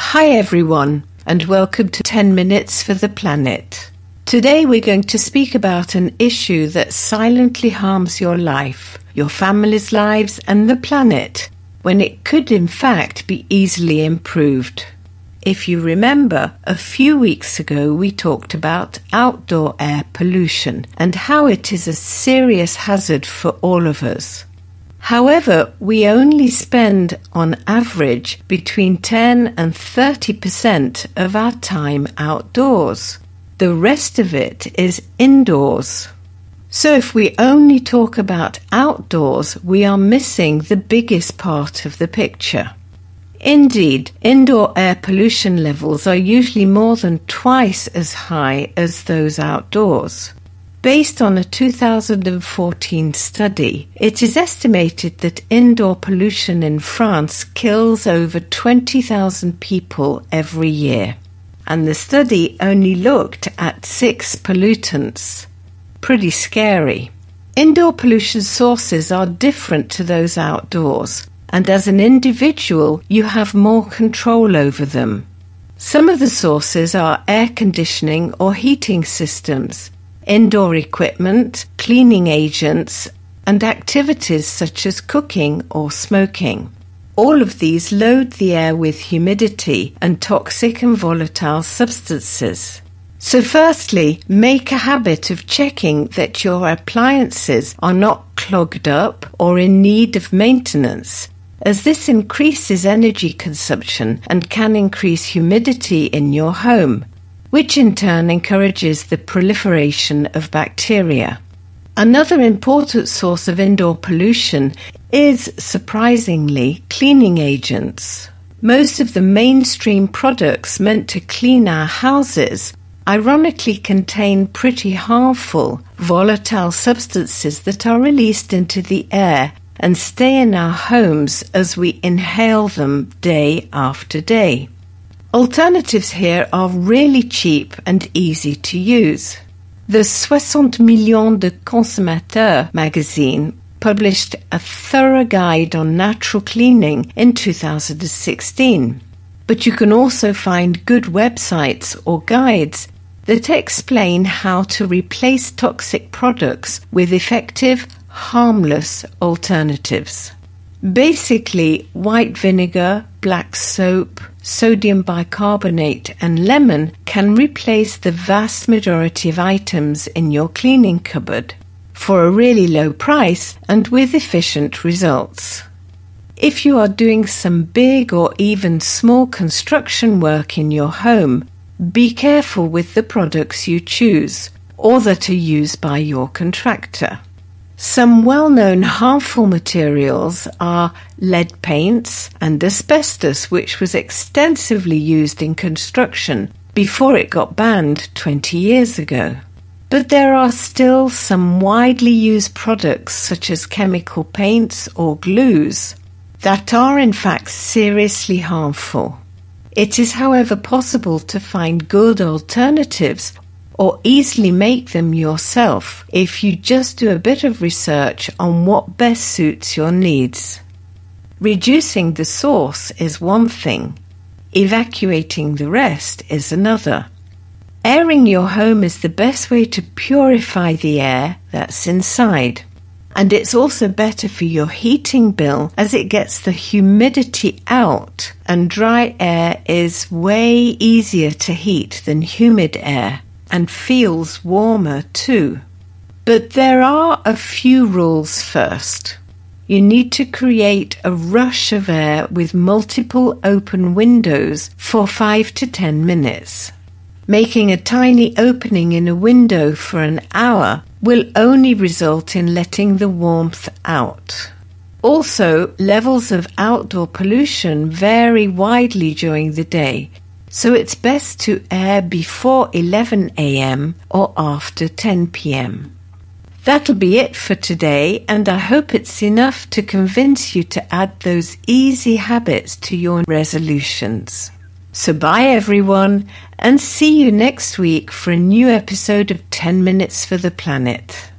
Hi everyone, and welcome to 10 Minutes for the Planet. Today we're going to speak about an issue that silently harms your life, your family's lives and the planet, when it could in fact be easily improved. If you remember, a few weeks ago we talked about outdoor air pollution and how it is a serious hazard for all of us. However, we only spend, on average, between 10 and 30% of our time outdoors. The rest of it is indoors. So if we only talk about outdoors, we are missing the biggest part of the picture. Indeed, indoor air pollution levels are usually more than twice as high as those outdoors. Based on a 2014 study, it is estimated that indoor pollution in France kills over 20,000 people every year. And the study only looked at 6 pollutants. Pretty scary. Indoor pollution sources are different to those outdoors, and as an individual, you have more control over them. Some of the sources are air conditioning or heating systems, indoor equipment, cleaning agents, and activities such as cooking or smoking. All of these load the air with humidity and toxic and volatile substances. So firstly, make a habit of checking that your appliances are not clogged up or in need of maintenance, as this increases energy consumption and can increase humidity in your home, which in turn encourages the proliferation of bacteria. Another important source of indoor pollution is, surprisingly, cleaning agents. Most of the mainstream products meant to clean our houses ironically contain pretty harmful, volatile substances that are released into the air and stay in our homes as we inhale them day after day. Alternatives here are really cheap and easy to use. The 60 Millions de Consommateurs magazine published a thorough guide on natural cleaning in 2016. But you can also find good websites or guides that explain how to replace toxic products with effective, harmless alternatives. Basically, white vinegar, black soap, sodium bicarbonate and lemon can replace the vast majority of items in your cleaning cupboard for a really low price and with efficient results. If you are doing some big or even small construction work in your home, be careful with the products you choose or that are used by your contractor. Some well-known harmful materials are lead paints and asbestos, which was extensively used in construction before it got banned 20 years ago. But there are still some widely used products such as chemical paints or glues that are in fact seriously harmful. It is, however, possible to find good alternatives or easily make them yourself if you just do a bit of research on what best suits your needs. Reducing the source is one thing, evacuating the rest is another. Airing your home is the best way to purify the air that's inside. And it's also better for your heating bill as it gets the humidity out, and dry air is way easier to heat than humid air, and feels warmer too. But there are a few rules first. You need to create a rush of air with multiple open windows for 5 to 10 minutes. Making a tiny opening in a window for an hour will only result in letting the warmth out. Also, levels of outdoor pollution vary widely during the day, so it's best to air before 11 a.m. or after 10 p.m. That'll be it for today, and I hope it's enough to convince you to add those easy habits to your resolutions. So bye everyone, and see you next week for a new episode of 10 Minutes for the Planet.